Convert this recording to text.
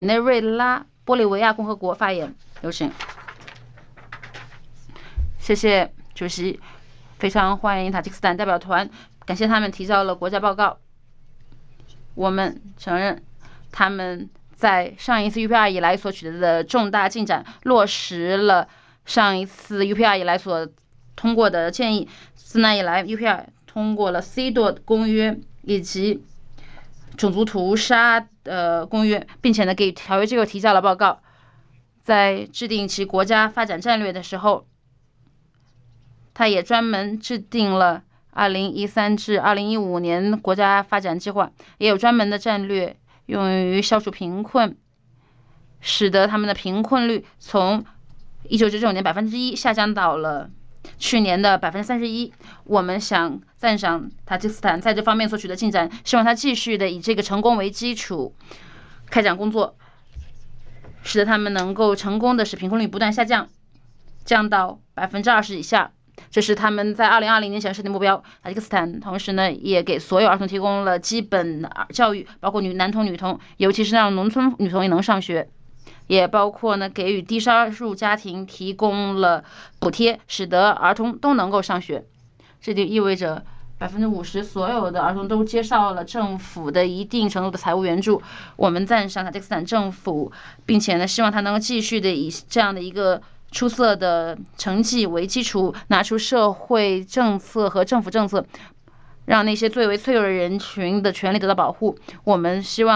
内瑞拉玻利维亚共和国发言，有请。谢谢主席，非常欢迎塔吉克斯坦代表团，感谢他们提交了国家报告。我们承认他们在上一次 UPR 以来所取得的重大进展，落实了上一次 UPR 以来所通过的建议。自那以来 ，UPR 通过了 CEDAW 公约以及种族屠杀公约，并且呢给条约机构提交了报告。在制定其国家发展战略的时候，他也专门制定了2013至2015年国家发展计划，也有专门的战略用于消除贫困，使得他们的贫困率从1999年1%下降到了去年的31%。我们想赞赏塔吉克斯坦在这方面所取得进展，希望他继续的以这个成功为基础开展工作，使得他们能够成功的使贫困率不断下降，降到20%以下。这是他们在2020年前设定目标。塔吉克斯坦同时呢，也给所有儿童提供了基本教育，包括男童、女童，尤其是让农村女童也能上学，也包括呢给予低收入家庭提供了补贴，使得儿童都能够上学。这就意味着50%所有的儿童都接受了政府的一定程度的财务援助。我们赞赏塔吉克斯坦政府，并且呢，希望他能够继续的以这样的一个出色的成绩为基础，拿出社会政策和政府政策，让那些最为脆弱的人群的权利得到保护。我们希望